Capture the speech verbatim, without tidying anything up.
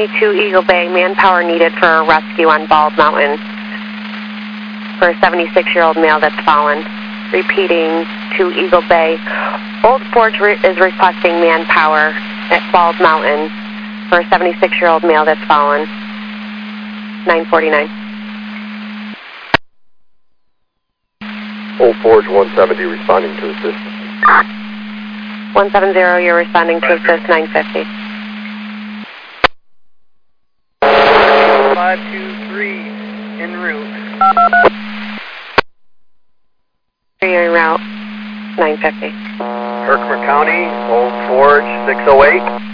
to Eagle Bay, manpower needed for a rescue on Bald Mountain for a seventy-six-year-old male that's fallen. Repeating, to Eagle Bay. Old Forge re is requesting manpower at Bald Mountain for a seventy-six-year-old male that's fallen. nine forty-nine. Old Forge one seventy responding to assist. one seventy, you're responding to assist, nine fifty. five two three, en route. You're en route, nine fifty. Herkimer County, Old Forge six oh eight.